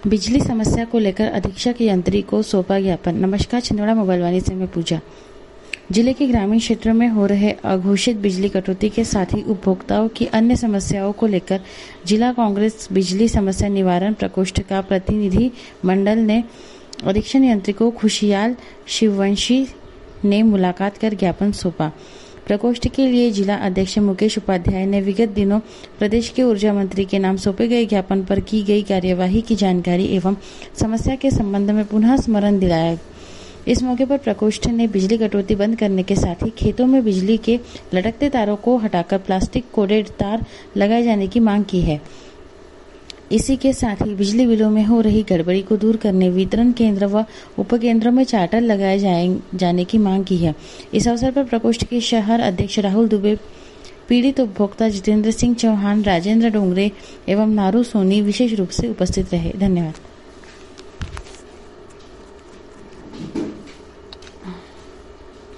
बिजली समस्या को लेकर अधीक्षक यंत्री को सौंपा ज्ञापन। नमस्कार, छिंदवाड़ा मोबाइल वाणी से मैं पूजा। जिले के ग्रामीण क्षेत्रों में हो रहे अघोषित बिजली कटौती के साथ ही उपभोक्ताओं की अन्य समस्याओं को लेकर जिला कांग्रेस बिजली समस्या निवारण प्रकोष्ठ का प्रतिनिधि मंडल ने अधीक्षक यंत्री को खुशियाल शिववंशी ने मुलाकात कर ज्ञापन सौंपा। प्रकोष्ठ के लिए जिला अध्यक्ष मुकेश उपाध्याय ने विगत दिनों प्रदेश के ऊर्जा मंत्री के नाम सौंपे गए ज्ञापन पर की गई कार्यवाही की जानकारी एवं समस्या के संबंध में पुनः स्मरण दिलाया। इस मौके पर प्रकोष्ठ ने बिजली कटौती बंद करने के साथ ही खेतों में बिजली के लटकते तारों को हटाकर प्लास्टिक कोडेड तार लगाए जाने की मांग की है। इसी के साथ ही बिजली बिलों में हो रही गड़बड़ी को दूर करने वितरण केंद्र व उपकेंद्रों में चार्टर लगाए जाने की मांग की है। इस अवसर पर प्रकोष्ठ के शहर अध्यक्ष राहुल दुबे, पीड़ित उपभोक्ता जितेंद्र सिंह चौहान, राजेंद्र डोंगरे एवं नारू सोनी विशेष रूप से उपस्थित रहे। धन्यवाद।